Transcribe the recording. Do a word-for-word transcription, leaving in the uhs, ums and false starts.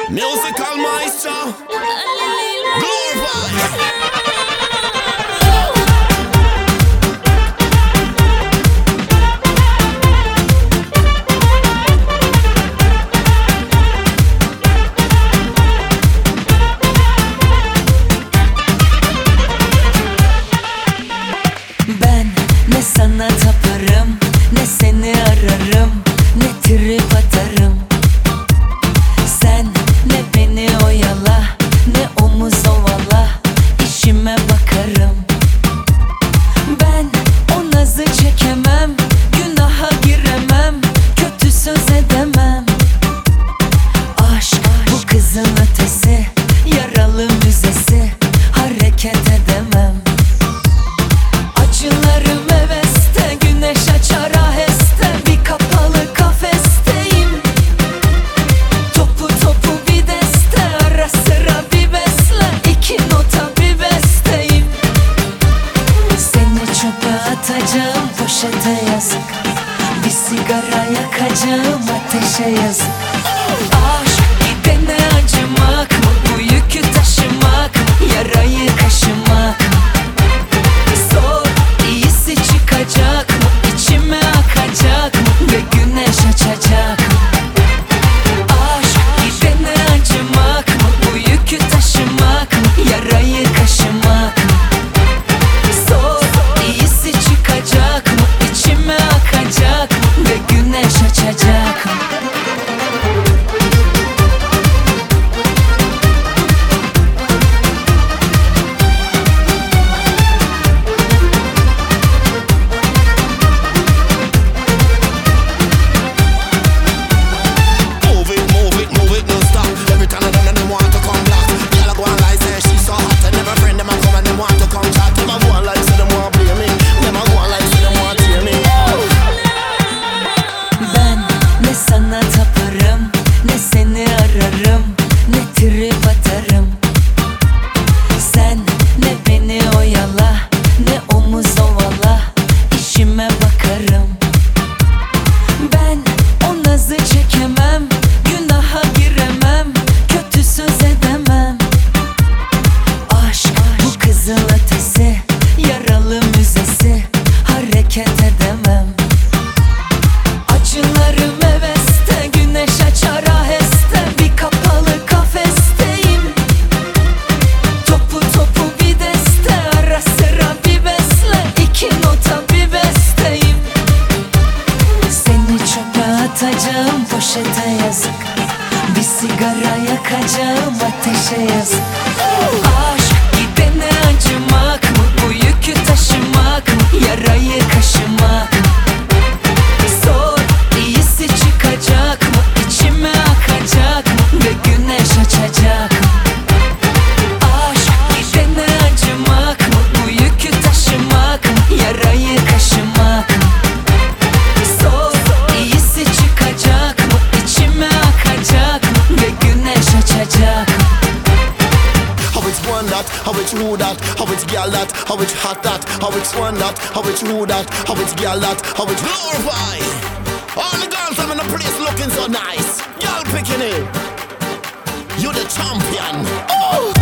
Musical maestro Glorify. Ben ne sana taparım, ne seni ararım, ne trip atarım. Sen ne beni oyala, ne omuz ovala, işime bakarım. Ben o nazı çekemem, günaha giremem, kötü söz edemem. Aşk bu kızın ötesi, yaralı müzesi, hareket edemem. Acılarım heveste, güneş açar aheste, bir kapalı kafesteyim. Topu topu bir deste, ara sıra bir besle, iki nota bir besteyim. Seni çöpe atacağım, poşete yazık. Bir sigara yakacağım, ateşe yazık. Aşk gidene acımak mı, bu yükü taşımak mı, yarayı kaşımak mı? Sor, iyisi çıkacak mı, içime akacak mı ve güneş açacak mı? Aşk gidene acımak mı, bu yükü taşımak mı, yarayı kaşımak mı? Sor, iyisi çıkacak mı, içime akacak mı ve güneş açacak mı? Sana taparım, ne seni ararım, ne trip atarım. Sen ne beni oyala, ne omuz ovala, işime bakarım. Ben o nazı çekemem, günaha giremem, kötü söz edemem. Aşk bu kızıl ötesi, yaralı müzesi, hareket edemem. Acılarım heveste, güneş açar aheste, bir kapalı kafesteyim. Topu topu bir deste, ara sıra bir besle, iki nota bir besteyim. Seni çöpe atacağım, poşete yazık. Bir sigara yakacağım, ateşe yazık. Aşk gidene acımak mı, bu yükü taşımak mı, yarayı kaşımak mı? Sor, iyisi çıkacak mı, içime akacak mı ve güneş açacak mı? Aşk gidene acımak mı, bu yükü taşımak mı, yarayı kaşımak mı? Sor, iyisi çıkacak mı, içime akacak mı ve güneş açacak mı? How it's one that, how it's who that, how it's girl that, how it's hot that, how it's one that, how it's who that, how it's girl that, how it's glorify. All the girls I'm in the place looking so nice. Y'all picking it. You the champion. Oh!